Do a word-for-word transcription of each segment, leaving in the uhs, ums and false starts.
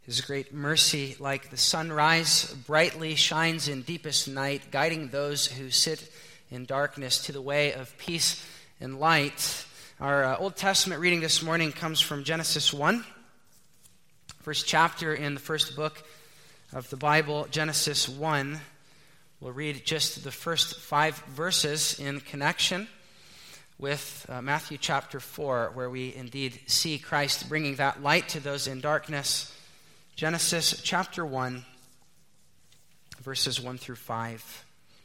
His great mercy, like the sunrise, brightly shines in deepest night, guiding those who sit in darkness to the way of peace and light. Our uh, Old Testament reading this morning comes from Genesis one, first chapter in the first book of the Bible, Genesis one. We'll read just the first five verses in connection with uh, Matthew chapter four, where we indeed see Christ bringing that light to those in darkness. Genesis chapter one, verses one through five.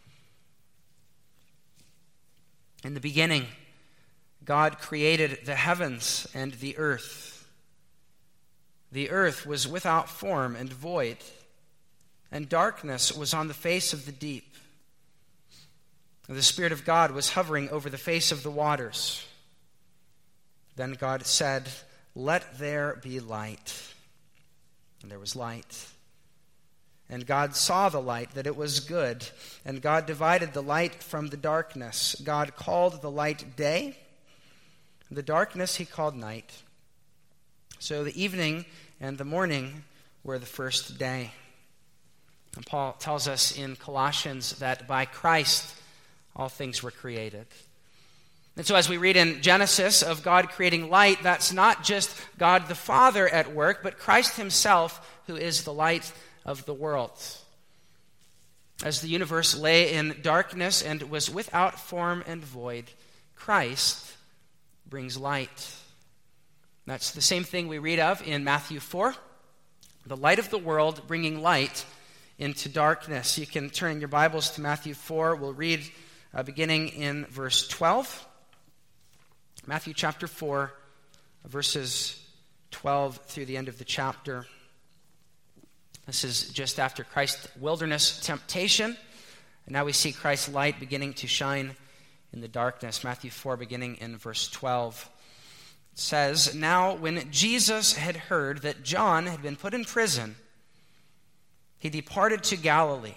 In the beginning, God created the heavens and the earth. The earth was without form and void, and darkness was on the face of the deep. The Spirit of God was hovering over the face of the waters. Then God said, "Let there be light." And there was light. And God saw the light, that it was good. And God divided the light from the darkness. God called the light day, and the darkness he called night. So the evening and the morning were the first day. And Paul tells us in Colossians that by Christ all things were created. And so as we read in Genesis of God creating light, that's not just God the Father at work, but Christ himself, who is the light of the world. As the universe lay in darkness and was without form and void, Christ brings light. That's the same thing we read of in Matthew four, the light of the world bringing light into darkness. You can turn your Bibles to Matthew four. We'll read uh, beginning in verse twelve. Matthew chapter four, verses twelve through the end of the chapter. This is just after Christ's wilderness temptation. And now we see Christ's light beginning to shine in the darkness. Matthew four, beginning in verse twelve. It says, "Now when Jesus had heard that John had been put in prison, he departed to Galilee.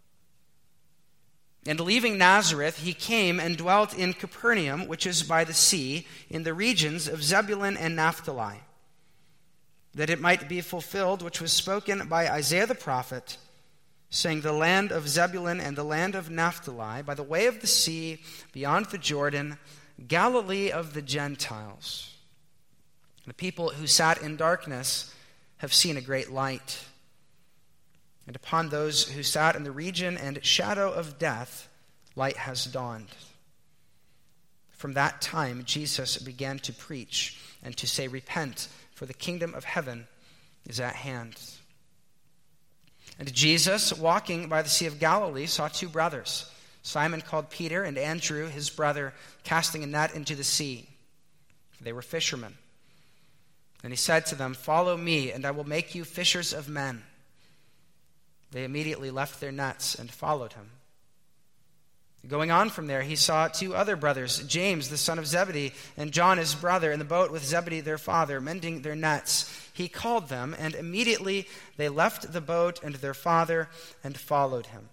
And leaving Nazareth, he came and dwelt in Capernaum, which is by the sea, in the regions of Zebulun and Naphtali, that it might be fulfilled which was spoken by Isaiah the prophet, saying, the land of Zebulun and the land of Naphtali, by the way of the sea, beyond the Jordan, Galilee of the Gentiles. The people who sat in darkness have seen a great light. And upon those who sat in the region and shadow of death, light has dawned." From that time, Jesus began to preach and to say, "Repent, for the kingdom of heaven is at hand." And Jesus, walking by the Sea of Galilee, saw two brothers, Simon called Peter and Andrew, his brother, casting a net into the sea, for they were fishermen. And he said to them, "Follow me, and I will make you fishers of men." They immediately left their nets and followed him. Going on from there, he saw two other brothers, James, the son of Zebedee, and John, his brother, in the boat with Zebedee, their father, mending their nets. He called them, and immediately they left the boat and their father and followed him.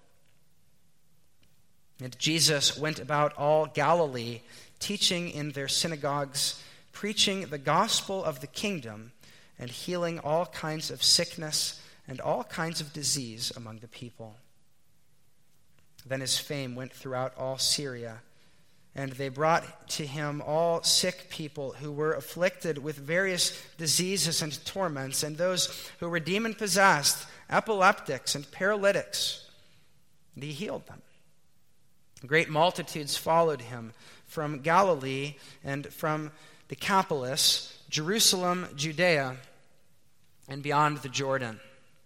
And Jesus went about all Galilee, teaching in their synagogues, preaching the gospel of the kingdom, and healing all kinds of sickness and all kinds of disease among the people. Then his fame went throughout all Syria, and they brought to him all sick people who were afflicted with various diseases and torments, and those who were demon-possessed, epileptics, and paralytics. And he healed them. Great multitudes followed him from Galilee and from Decapolis, Jerusalem, Judea, and beyond the Jordan.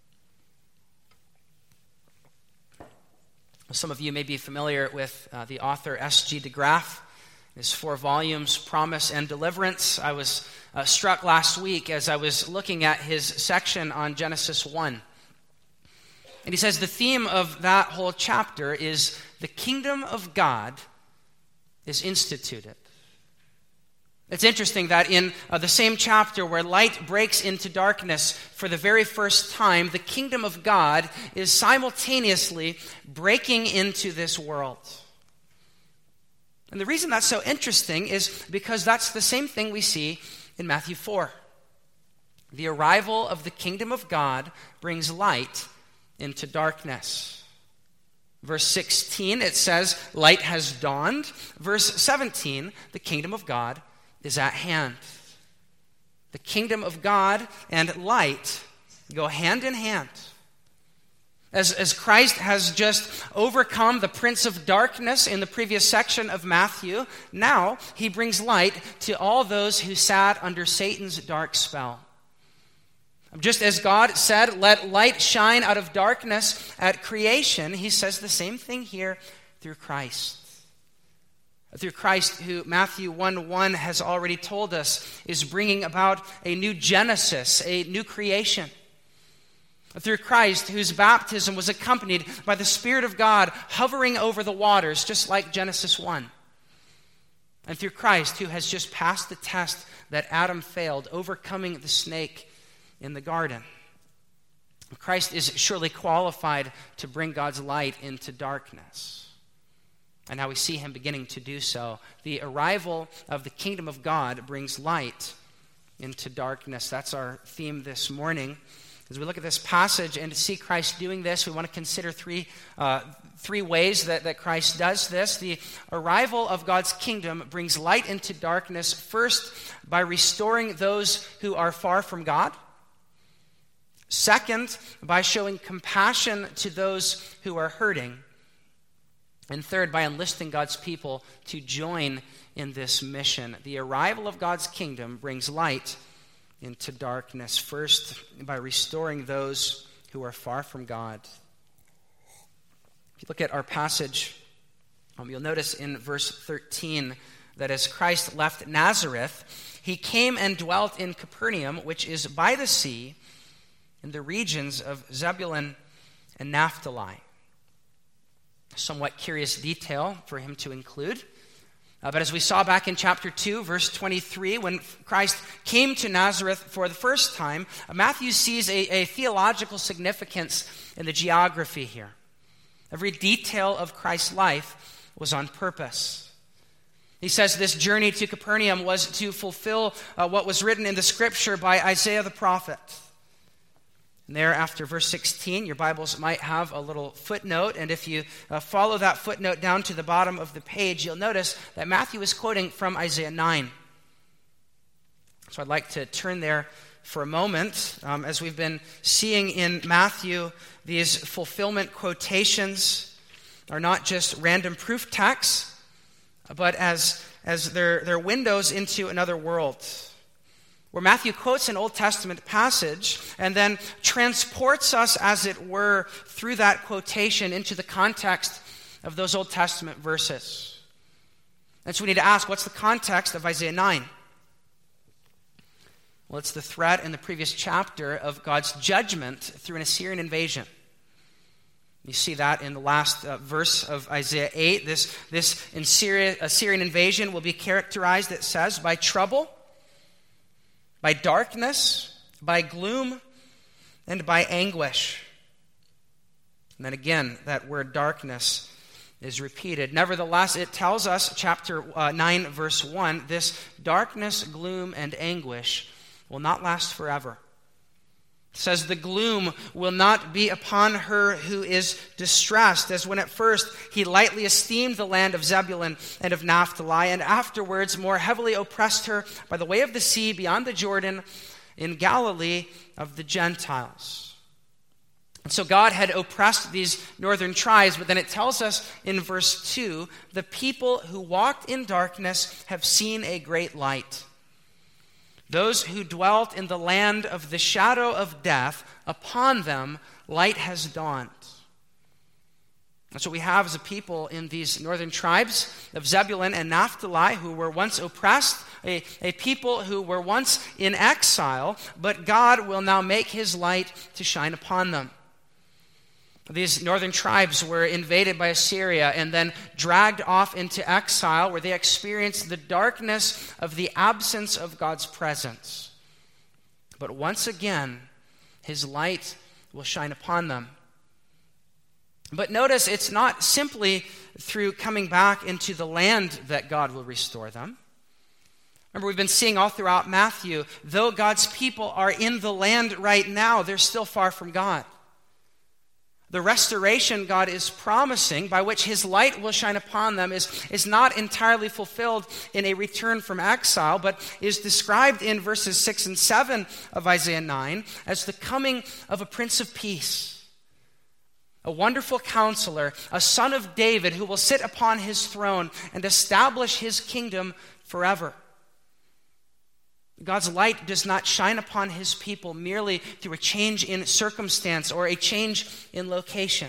Some of you may be familiar with uh, the author S G de Graaf. His four volumes, Promise and Deliverance. I was uh, struck last week as I was looking at his section on Genesis one. And he says the theme of that whole chapter is the kingdom of God is instituted. It's interesting that in uh, the same chapter where light breaks into darkness for the very first time, the kingdom of God is simultaneously breaking into this world. And the reason that's so interesting is because that's the same thing we see in Matthew four. The arrival of the kingdom of God brings light into darkness. Verse sixteen, it says, light has dawned. Verse seventeen, the kingdom of God is at hand. The kingdom of God and light go hand in hand. As, as Christ has just overcome the prince of darkness in the previous section of Matthew, now he brings light to all those who sat under Satan's dark spell. Just as God said, let light shine out of darkness at creation, he says the same thing here through Christ. Through Christ, who Matthew one one has already told us is bringing about a new Genesis, a new creation. Through Christ, whose baptism was accompanied by the Spirit of God hovering over the waters, just like Genesis one. And through Christ, who has just passed the test that Adam failed, overcoming the snake in the garden. Christ is surely qualified to bring God's light into darkness. And now we see him beginning to do so. The arrival of the kingdom of God brings light into darkness. That's our theme this morning. As we look at this passage and to see Christ doing this, we want to consider three uh, three ways that, that Christ does this. The arrival of God's kingdom brings light into darkness, first, by restoring those who are far from God. Second, by showing compassion to those who are hurting. And third, by enlisting God's people to join in this mission. The arrival of God's kingdom brings light into darkness, first by restoring those who are far from God. If you look at our passage, um, you'll notice in verse thirteen that as Christ left Nazareth, he came and dwelt in Capernaum, which is by the sea, in the regions of Zebulun and Naphtali. Somewhat curious detail for him to include. Uh, but as we saw back in chapter two, verse twenty-three, when Christ came to Nazareth for the first time, uh, Matthew sees a, a theological significance in the geography here. Every detail of Christ's life was on purpose. He says this journey to Capernaum was to fulfill uh, what was written in the scripture by Isaiah the prophet. And there, after verse sixteen, your Bibles might have a little footnote, and if you uh, follow that footnote down to the bottom of the page, you'll notice that Matthew is quoting from Isaiah nine. So I'd like to turn there for a moment. Um, as we've been seeing in Matthew, these fulfillment quotations are not just random proof texts, but as, as they're, they're windows into another world, where Matthew quotes an Old Testament passage and then transports us, as it were, through that quotation into the context of those Old Testament verses. And so we need to ask, what's the context of Isaiah nine? Well, it's the threat in the previous chapter of God's judgment through an Assyrian invasion. You see that in the last uh, verse of Isaiah eight. This, this Assyria, Assyrian invasion will be characterized, it says, by trouble, by darkness, by gloom, and by anguish. And then again, that word darkness is repeated. Nevertheless, it tells us, chapter uh, nine, verse one, this darkness, gloom, and anguish will not last forever. It says the gloom will not be upon her who is distressed, as when at first he lightly esteemed the land of Zebulun and of Naphtali, and afterwards more heavily oppressed her by the way of the sea beyond the Jordan in Galilee of the Gentiles. And so God had oppressed these northern tribes, but then it tells us in verse two, the people who walked in darkness have seen a great light. Those who dwelt in the land of the shadow of death, upon them light has dawned. That's what we have as a people in these northern tribes of Zebulun and Naphtali, who were once oppressed, a, a people who were once in exile, but God will now make his light to shine upon them. These northern tribes were invaded by Assyria and then dragged off into exile, where they experienced the darkness of the absence of God's presence. But once again, his light will shine upon them. But notice, it's not simply through coming back into the land that God will restore them. Remember, we've been seeing all throughout Matthew, though God's people are in the land right now, they're still far from God. The restoration God is promising, by which his light will shine upon them, is, is not entirely fulfilled in a return from exile, but is described in verses six and seven of Isaiah nine as the coming of a Prince of Peace, a wonderful counselor, a son of David who will sit upon his throne and establish his kingdom forever. God's light does not shine upon his people merely through a change in circumstance or a change in location.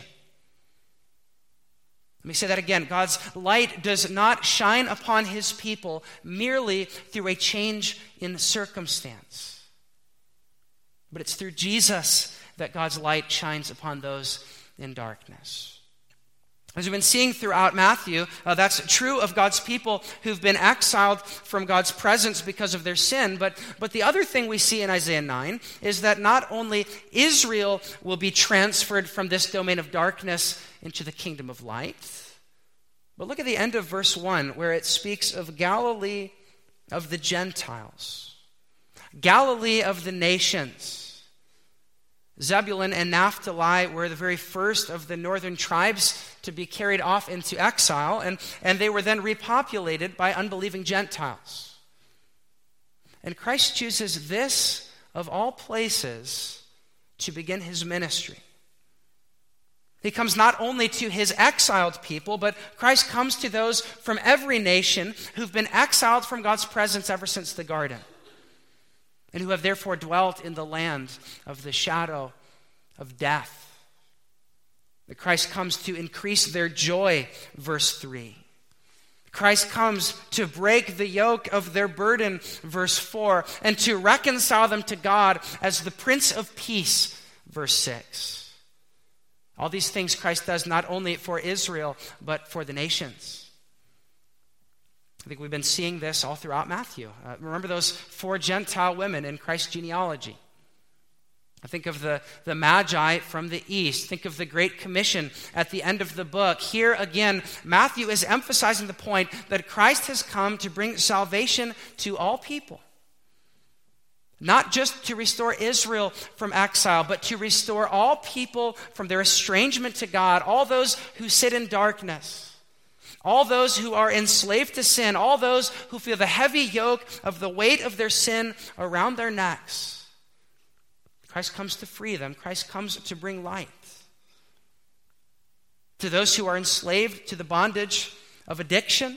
Let me say that again. God's light does not shine upon his people merely through a change in circumstance. But it's through Jesus that God's light shines upon those in darkness. As we've been seeing throughout Matthew, uh, that's true of God's people who've been exiled from God's presence because of their sin. But, but the other thing we see in Isaiah nine is that not only Israel will be transferred from this domain of darkness into the kingdom of light, but look at the end of verse one where it speaks of Galilee of the Gentiles, Galilee of the nations. Zebulun and Naphtali were the very first of the northern tribes to be carried off into exile, and, and they were then repopulated by unbelieving Gentiles. And Christ chooses this, of all places, to begin his ministry. He comes not only to his exiled people, but Christ comes to those from every nation who've been exiled from God's presence ever since the garden, and who have therefore dwelt in the land of the shadow of death. That Christ comes to increase their joy, verse three. Christ comes to break the yoke of their burden, verse four, and to reconcile them to God as the Prince of Peace, verse six. All these things Christ does not only for Israel, but for the nations. I think we've been seeing this all throughout Matthew. Uh, remember those four Gentile women in Christ's genealogy. I think of the, the Magi from the east. Think of the Great Commission at the end of the book. Here again, Matthew is emphasizing the point that Christ has come to bring salvation to all people. Not just to restore Israel from exile, but to restore all people from their estrangement to God, all those who sit in darkness. All those who are enslaved to sin, all those who feel the heavy yoke of the weight of their sin around their necks. Christ comes to free them. Christ comes to bring light. To those who are enslaved to the bondage of addiction,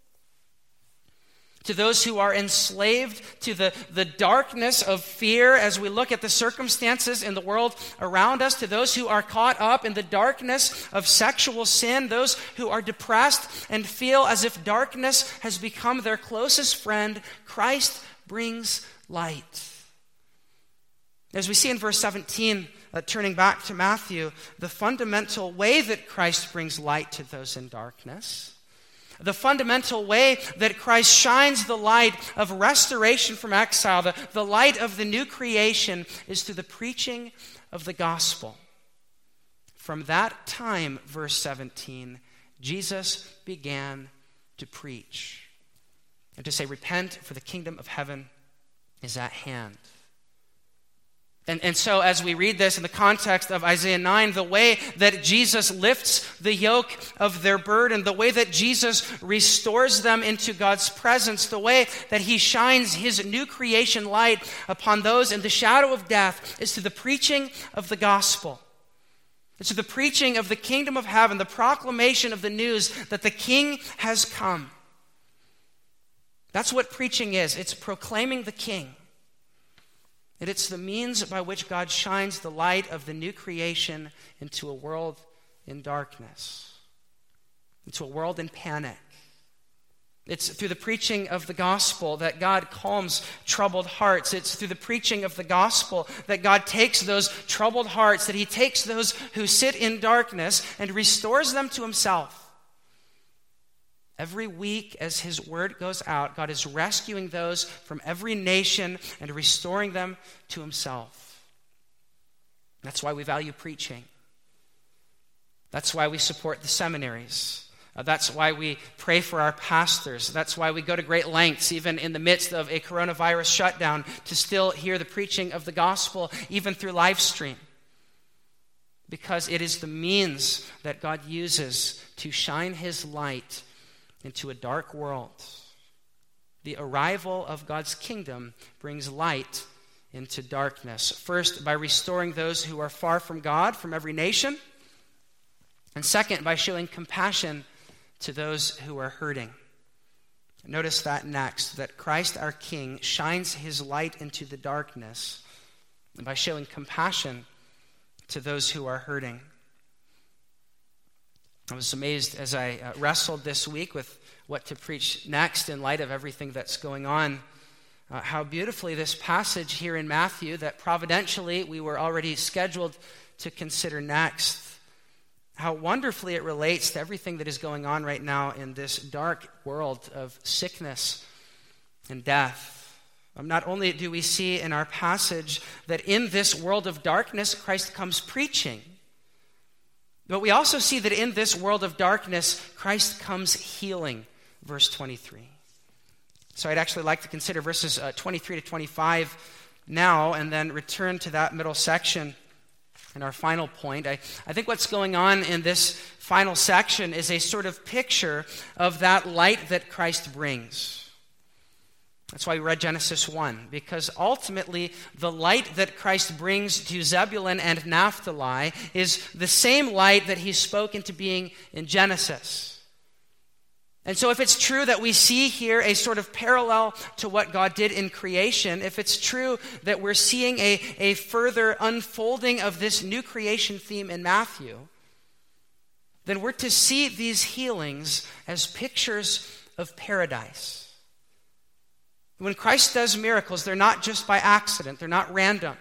to those who are enslaved to the, the darkness of fear as we look at the circumstances in the world around us, to those who are caught up in the darkness of sexual sin, those who are depressed and feel as if darkness has become their closest friend, Christ brings light. As we see in verse seventeen, uh, turning back to Matthew, the fundamental way that Christ brings light to those in darkness, the fundamental way that Christ shines the light of restoration from exile, the, the light of the new creation, is through the preaching of the gospel. From that time, verse seventeen, Jesus began to preach and to say, repent, for the kingdom of heaven is at hand. And, and so as we read this in the context of Isaiah nine, the way that Jesus lifts the yoke of their burden, the way that Jesus restores them into God's presence, the way that he shines his new creation light upon those in the shadow of death is through the preaching of the gospel. It's through the preaching of the kingdom of heaven, the proclamation of the news that the King has come. That's what preaching is. It's proclaiming the King. And it's the means by which God shines the light of the new creation into a world in darkness, into a world in panic. It's through the preaching of the gospel that God calms troubled hearts. It's through the preaching of the gospel that God takes those troubled hearts, that he takes those who sit in darkness and restores them to himself. Every week as his word goes out, God is rescuing those from every nation and restoring them to himself. That's why we value preaching. That's why we support the seminaries. Uh, that's why we pray for our pastors. That's why we go to great lengths, even in the midst of a coronavirus shutdown, to still hear the preaching of the gospel, even through live stream. Because it is the means that God uses to shine his light into a dark world. The arrival of God's kingdom brings light into darkness. First, by restoring those who are far from God, from every nation. And second, by showing compassion to those who are hurting. Notice that next, that Christ our King shines his light into the darkness by showing compassion to those who are hurting. I was amazed as I uh, wrestled this week with what to preach next in light of everything that's going on, uh, how beautifully this passage here in Matthew that providentially we were already scheduled to consider next, how wonderfully it relates to everything that is going on right now in this dark world of sickness and death. Um, not only do we see in our passage that in this world of darkness, Christ comes preaching, but we also see that in this world of darkness, Christ comes healing, verse twenty-three. So I'd actually like to consider verses uh, twenty-three to twenty-five now, and then return to that middle section in our final point. I, I think what's going on in this final section is a sort of picture of that light that Christ brings. That's why we read Genesis one, because ultimately the light that Christ brings to Zebulun and Naphtali is the same light that he spoke into being in Genesis. And so if it's true that we see here a sort of parallel to what God did in creation, if it's true that we're seeing a, a further unfolding of this new creation theme in Matthew, then we're to see these healings as pictures of paradise. When Christ does miracles, they're not just by accident. They're not random.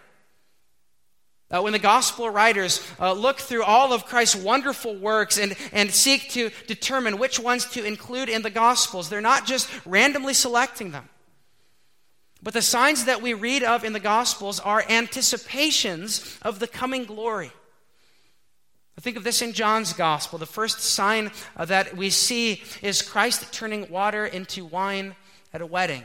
Uh, when the gospel writers uh, look through all of Christ's wonderful works and, and seek to determine which ones to include in the gospels, they're not just randomly selecting them. But the signs that we read of in the gospels are anticipations of the coming glory. I think of this in John's gospel. The first sign uh, that we see is Christ turning water into wine at a wedding.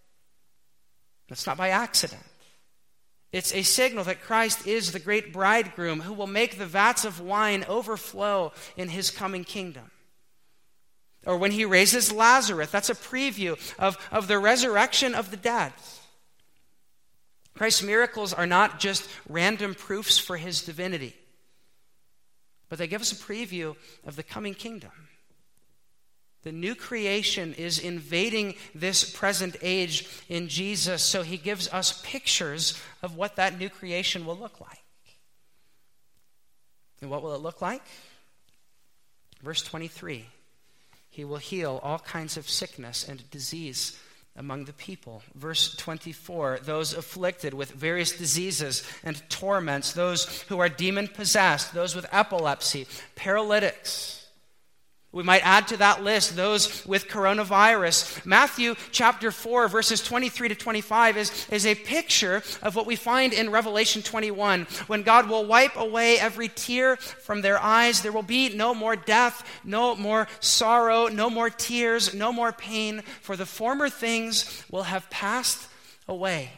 That's not by accident. It's a signal that Christ is the great bridegroom who will make the vats of wine overflow in his coming kingdom. Or when he raises Lazarus, that's a preview of, of the resurrection of the dead. Christ's miracles are not just random proofs for his divinity, but they give us a preview of the coming kingdom. The new creation is invading this present age in Jesus, so he gives us pictures of what that new creation will look like. And what will it look like? Verse twenty-three, he will heal all kinds of sickness and disease among the people. Verse twenty-four, those afflicted with various diseases and torments, those who are demon-possessed, those with epilepsy, paralytics. We might add to that list those with coronavirus. Matthew chapter four, verses twenty-three to twenty-five is, is a picture of what we find in Revelation twenty-one, when God will wipe away every tear from their eyes. There will be no more death, no more sorrow, no more tears, no more pain, for the former things will have passed away.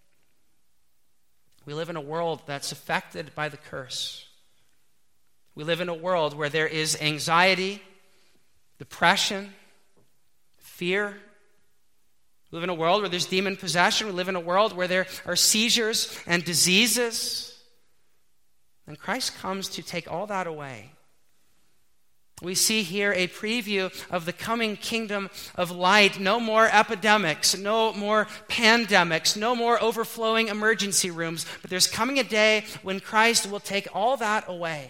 We live in a world that's affected by the curse. We live in a world where there is anxiety, depression, fear. We live in a world where there's demon possession. We live in a world where there are seizures and diseases. And Christ comes to take all that away. We see here a preview of the coming kingdom of light. No more epidemics, no more pandemics, no more overflowing emergency rooms. But there's coming a day when Christ will take all that away.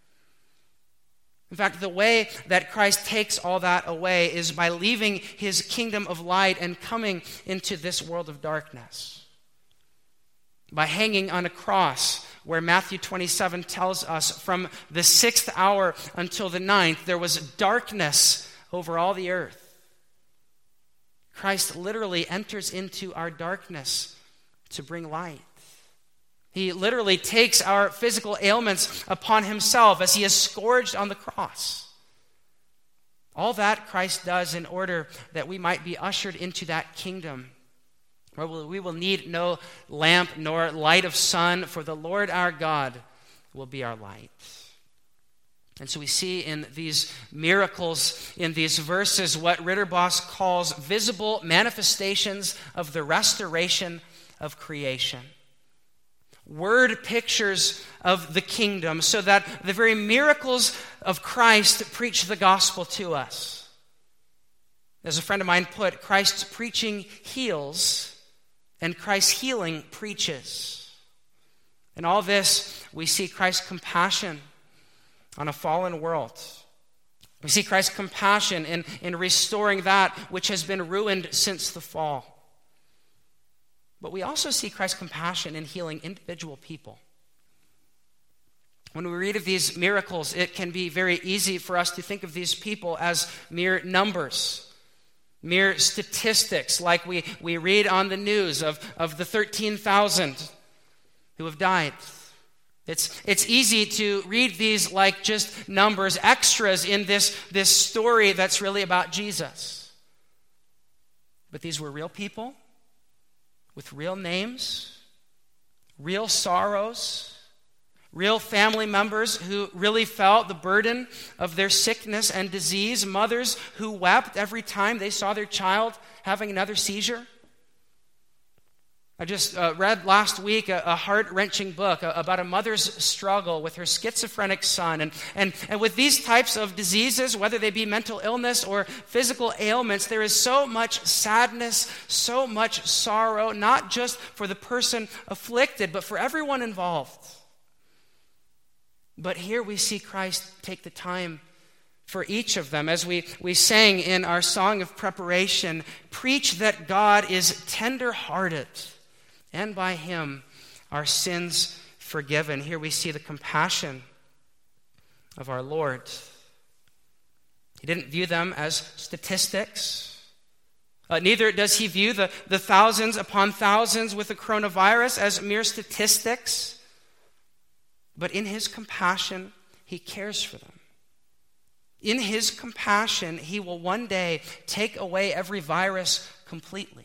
In fact, the way that Christ takes all that away is by leaving his kingdom of light and coming into this world of darkness. By hanging on a cross, where Matthew twenty-seven tells us from the sixth hour until the ninth, there was darkness over all the earth. Christ literally enters into our darkness to bring light. He literally takes our physical ailments upon himself as he is scourged on the cross. All that Christ does in order that we might be ushered into that kingdom where we will need no lamp nor light of sun, for the Lord our God will be our light. And so we see in these miracles, in these verses, what Ritterboss calls visible manifestations of the restoration of creation. Word pictures of the kingdom, so that the very miracles of Christ preach the gospel to us. As a friend of mine put, Christ's preaching heals, and Christ's healing preaches. In all this, we see Christ's compassion on a fallen world. We see Christ's compassion in, in restoring that which has been ruined since the fall. But we also see Christ's compassion in healing individual people. When we read of these miracles, it can be very easy for us to think of these people as mere numbers, mere statistics, like we, we read on the news of, of the thirteen thousand who have died. It's, it's easy to read these like just numbers, extras in this, this story that's really about Jesus. But these were real people with real names, real sorrows, real family members who really felt the burden of their sickness and disease, mothers who wept every time they saw their child having another seizure. I just uh, read last week a, a heart-wrenching book uh, about a mother's struggle with her schizophrenic son. And, and, and with these types of diseases, whether they be mental illness or physical ailments, there is so much sadness, so much sorrow, not just for the person afflicted, but for everyone involved. But here we see Christ take the time for each of them. As we, we sang in our song of preparation, preach that God is tender-hearted, and by him our sins forgiven. Here we see the compassion of our Lord. He didn't view them as statistics. Uh, neither does he view the, the thousands upon thousands with the coronavirus as mere statistics. But in his compassion, he cares for them. In his compassion, he will one day take away every virus completely.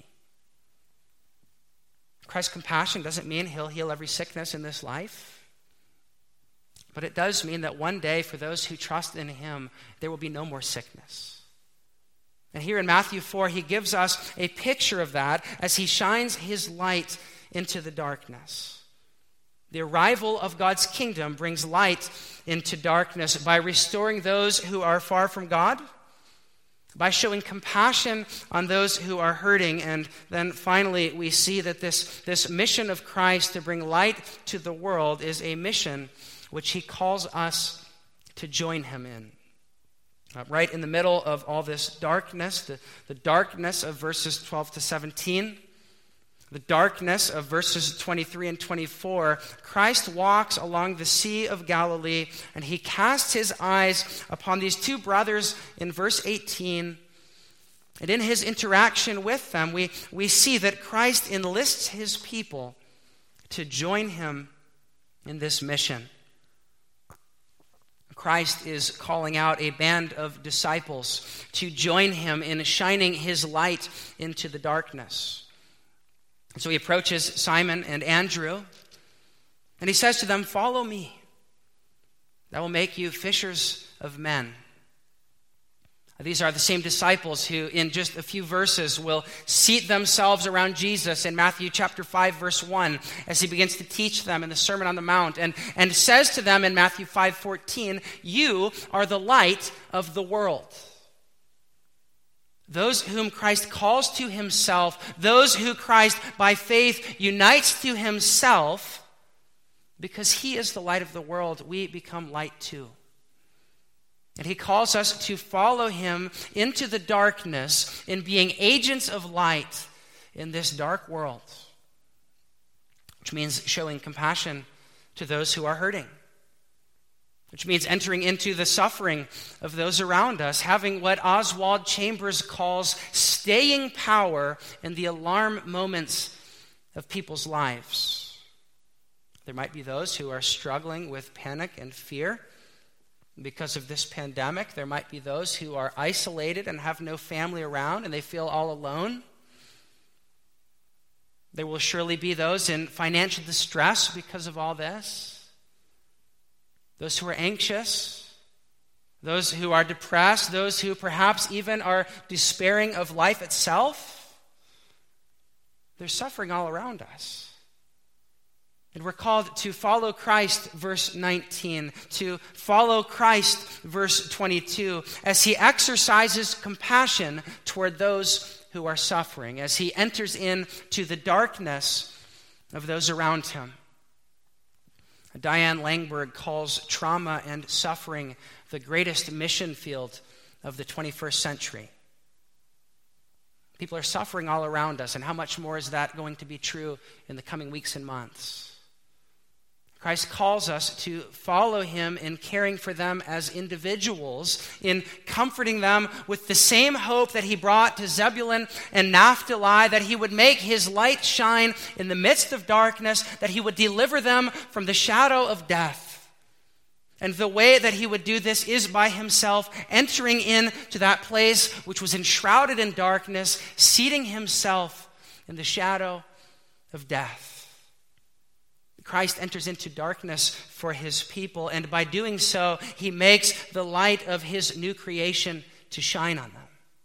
Christ's compassion doesn't mean he'll heal every sickness in this life. But it does mean that one day, for those who trust in him, there will be no more sickness. And here in Matthew four, he gives us a picture of that as he shines his light into the darkness. The arrival of God's kingdom brings light into darkness by restoring those who are far from God, by showing compassion on those who are hurting. And then finally, we see that this, this mission of Christ to bring light to the world is a mission which he calls us to join him in. Uh, right in the middle of all this darkness, the, the darkness of verses twelve to seventeen, the darkness of verses twenty-three and twenty-four, Christ walks along the Sea of Galilee, and he casts his eyes upon these two brothers in verse eighteen. And in his interaction with them, we, we see that Christ enlists his people to join him in this mission. Christ is calling out a band of disciples to join him in shining his light into the darkness. And so he approaches Simon and Andrew, and he says to them, "Follow me. That will make you fishers of men." These are the same disciples who, in just a few verses, will seat themselves around Jesus in Matthew chapter five, verse one, as he begins to teach them in the Sermon on the Mount, and, and says to them in Matthew five fourteen, "You are the light of the world." Those whom Christ calls to himself, those who Christ by faith unites to himself, because he is the light of the world, we become light too. And he calls us to follow him into the darkness in being agents of light in this dark world, which means showing compassion to those who are hurting, which means entering into the suffering of those around us, having what Oswald Chambers calls staying power in the alarm moments of people's lives. There might be those who are struggling with panic and fear, Because of this pandemic, there might be those who are isolated and have no family around and they feel all alone. There will surely be those in financial distress because of all this. Those who are anxious, those who are depressed, those who perhaps even are despairing of life itself. There's suffering all around us. And we're called to follow Christ, verse nineteen, to follow Christ, verse twenty-two, as he exercises compassion toward those who are suffering, as he enters into the darkness of those around him. Diane Langberg calls trauma and suffering the greatest mission field of the twenty-first century. People are suffering all around us, and how much more is that going to be true in the coming weeks and months? Christ calls us to follow him in caring for them as individuals, in comforting them with the same hope that he brought to Zebulun and Naphtali, that he would make his light shine in the midst of darkness, that he would deliver them from the shadow of death. And the way that he would do this is by himself entering into that place which was enshrouded in darkness, seating himself in the shadow of death. Christ enters into darkness for his people, and by doing so, he makes the light of his new creation to shine on them.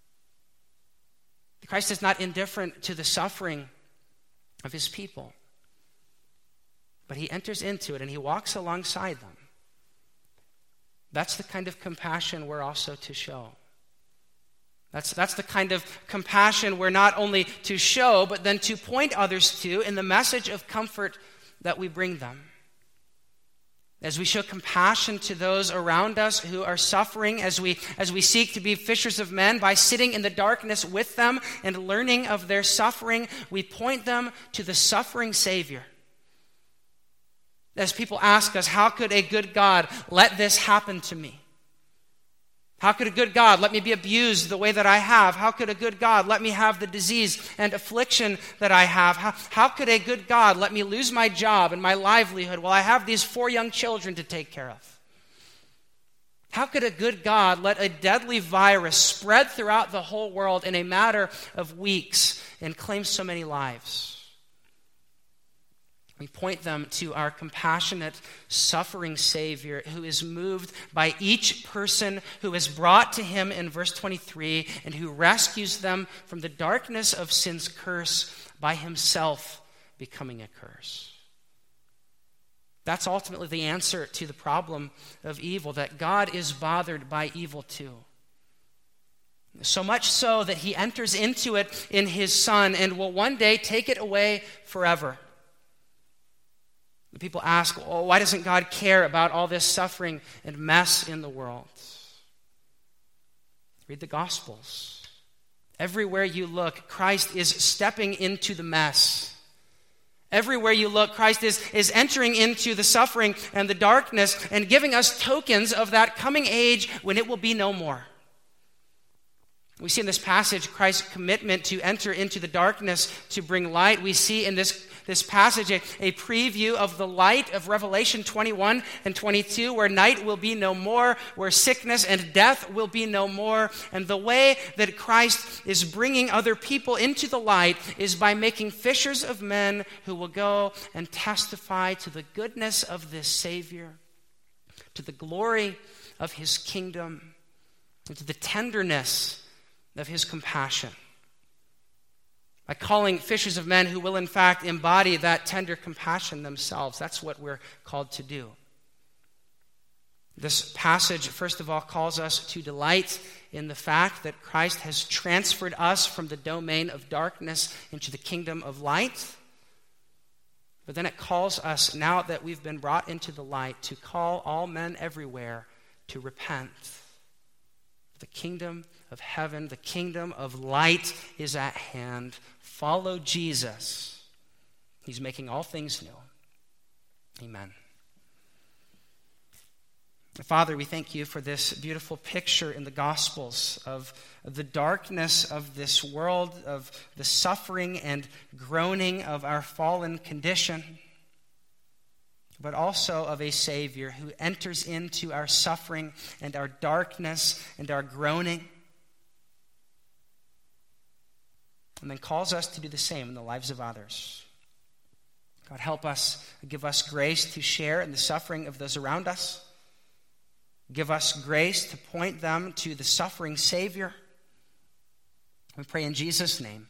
Christ is not indifferent to the suffering of his people, but he enters into it and he walks alongside them. That's the kind of compassion we're also to show. That's, that's the kind of compassion we're not only to show, but then to point others to in the message of comfort that we bring them. As we show compassion to those around us who are suffering, as we, as we seek to be fishers of men by sitting in the darkness with them and learning of their suffering, we point them to the suffering Savior. As people ask us, how could a good God let this happen to me? How could a good God let me be abused the way that I have? How could a good God let me have the disease and affliction that I have? How, how could a good God let me lose my job and my livelihood while I have these four young children to take care of? How could a good God let a deadly virus spread throughout the whole world in a matter of weeks and claim so many lives? We point them to our compassionate, suffering Savior who is moved by each person who is brought to him in verse twenty-three and who rescues them from the darkness of sin's curse by himself becoming a curse. That's ultimately the answer to the problem of evil, that God is bothered by evil too. So much so that he enters into it in his Son and will one day take it away forever. The people ask, well, why doesn't God care about all this suffering and mess in the world? Read the Gospels. Everywhere you look, Christ is stepping into the mess. Everywhere you look, Christ is, is entering into the suffering and the darkness and giving us tokens of that coming age when it will be no more. We see in this passage Christ's commitment to enter into the darkness to bring light. We see in this, this passage a, a preview of the light of Revelation twenty-one and twenty-two, where night will be no more, where sickness and death will be no more. And the way that Christ is bringing other people into the light is by making fishers of men who will go and testify to the goodness of this Savior, to the glory of his kingdom, and to the tenderness of his compassion. By calling fishers of men who will in fact embody that tender compassion themselves. That's what we're called to do. This passage, first of all, calls us to delight in the fact that Christ has transferred us from the domain of darkness into the kingdom of light. But then it calls us, now that we've been brought into the light, to call all men everywhere to repent. The kingdom of heaven, the kingdom of light is at hand. Follow Jesus. He's making all things new. Amen. Father, we thank you for this beautiful picture in the Gospels of the darkness of this world, of the suffering and groaning of our fallen condition. but also of a Savior who enters into our suffering and our darkness and our groaning, and then calls us to do the same in the lives of others. God, help us, give us grace to share in the suffering of those around us. Give us grace to point them to the suffering Savior. We pray in Jesus' name.